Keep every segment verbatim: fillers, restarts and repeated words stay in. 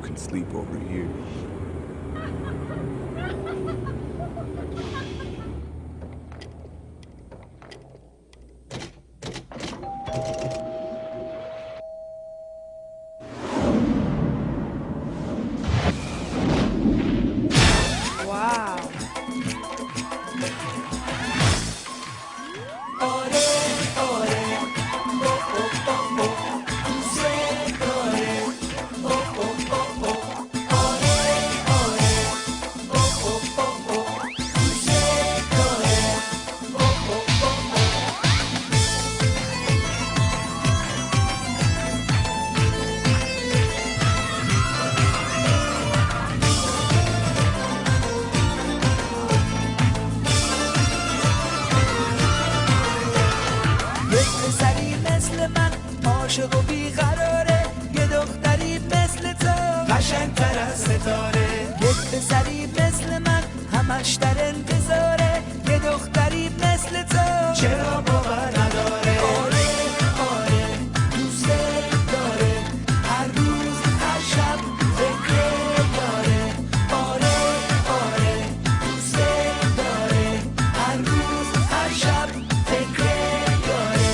can sleep over here. عاشق و بیقراره، یه دختری مثل تو قشنگ‌تر از ستاره. یک پسری مثل من همش در انتظاره، یه دختری مثل تو چرا باور نداره. آره آره دوست داره، هر روز هر شب فکر داره. آره آره دوست داره، هر روز هر شب فکر داره.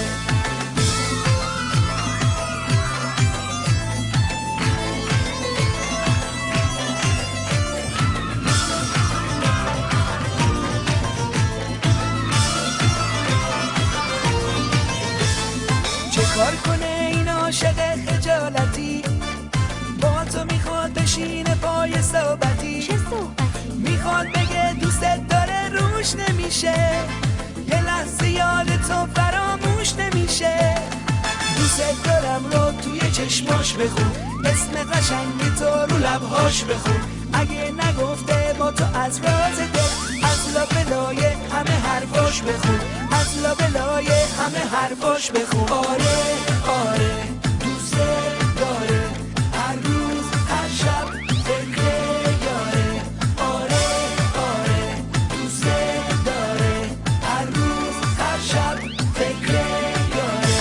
کار کنه این عاشق خجالتی، با تو میخواد بشینه پای صحبتی. چه صحبتی؟ میخواد بگه دوستت داره روش نمیشه، یه لحظه یاد تو فراموش نمیشه. دوستت دارم رو توی چشماش بخون، اسم قشنگی تو رو لبهاش بخون. اگه نگفته با تو از راز دل، از لابلای همه حرفاش بخون، از لابلای همه حرفاش بخون. آره آره دوست داره، هر روز هر شب فکر یاره. آره آره دوست داره، هر روز هر شب فکر یاره.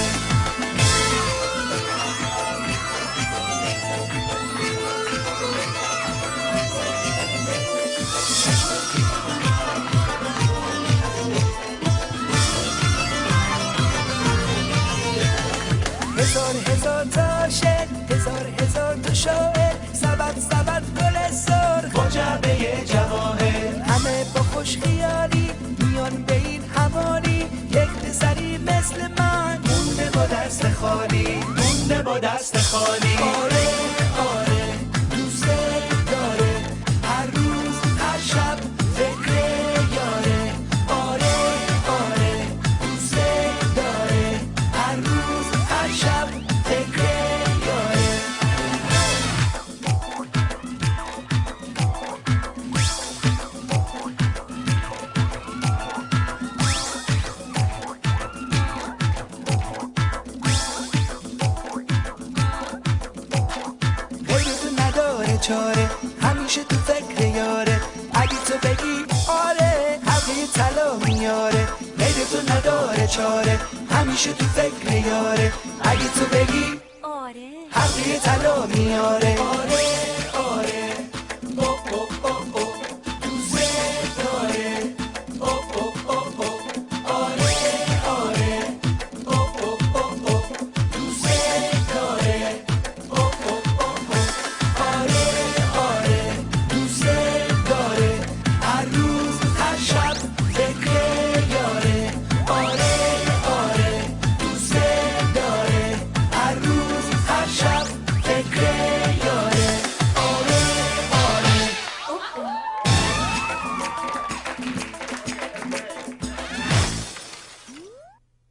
هزار هزار تا شعر، هزار هزار تا شاعر، سبد سبد گل سرخ با جعبه جواهر. همه با خوش خیالی میان به این حوالی، یک پسری مثل من مونده با دست خالی، مونده با دست خالی. آره آره دوست داره، هر روز هر شب فکر یاره. آره آره دوست داره، هر روز هر شب فکر یاره. غیر تو نداره چاره، همیشه تو فکر یاره. اگه تو بگی آره حقی طلا میاره. غیر تو نداره چاره، همیشه تو فکر یاره. اگه تو بگی آره حقی طلا میاره. آره